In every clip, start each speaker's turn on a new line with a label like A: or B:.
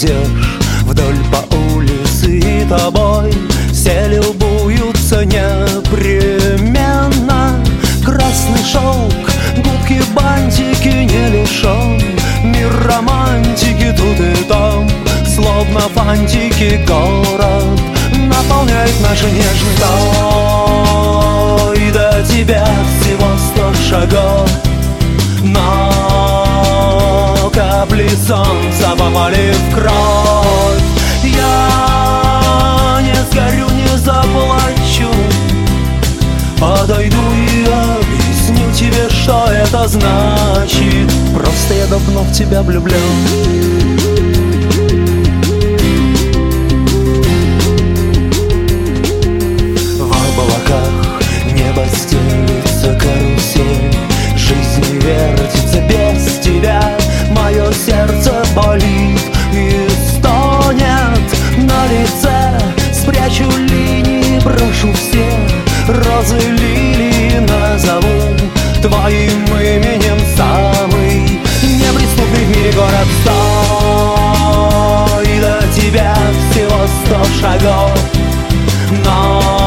A: идешь вдоль по улице, и тобой все любуются непременно. Красный шелк, губки, бантики, не лишен мир романтики тут и там. Словно фантики город наполняет наши нежный дом. И до тебя всего 100 шагов, но капли солнца попали в кровь. Я не сгорю, не заплачу, подойду и объясню тебе, что это значит. Просто я давно в тебя влюблен. В облаках небо стелится карусель, жизнь вертится без тебя. Мое сердце болит и стонет на лице. Спрячу линии, брошу все розы, лилии, назову твоим именем самый неприступный в мире город. Стой, до тебя всего 100 шагов, но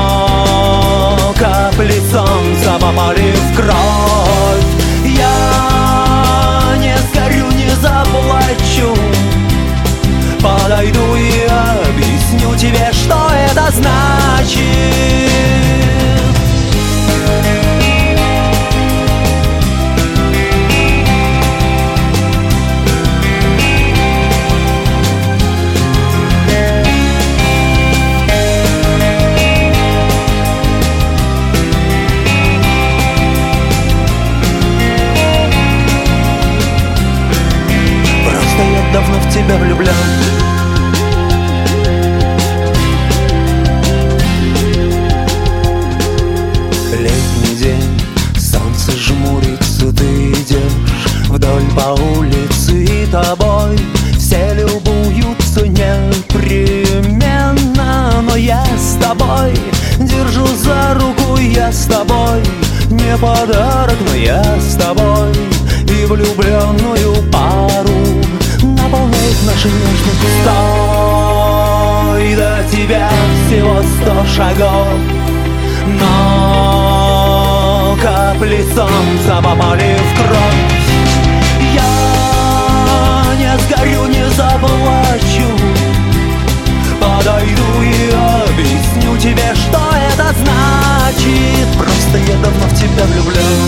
A: капли солнца попали в кровь. Я не сгорю, не заплачу, подойду и объясню тебе, что это значит. Давно в тебя влюблен. Летний день, солнце жмурится, ты идешь вдоль по улице, и тобой все любуются непременно. Но я с тобой держу за руку, я с тобой не подарок, но я с тобой и влюбленную пару наполняет наши нежности. Стой, до тебя всего 100 шагов, но капли солнца попали в кровь. Я не сгорю, не заплачу, подойду и объясню тебе, что это значит. Просто я давно в тебя влюблен.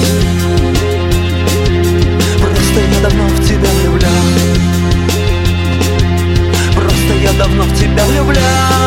A: Просто я давно в тебя влюблен. Просто я давно в тебя влюблен.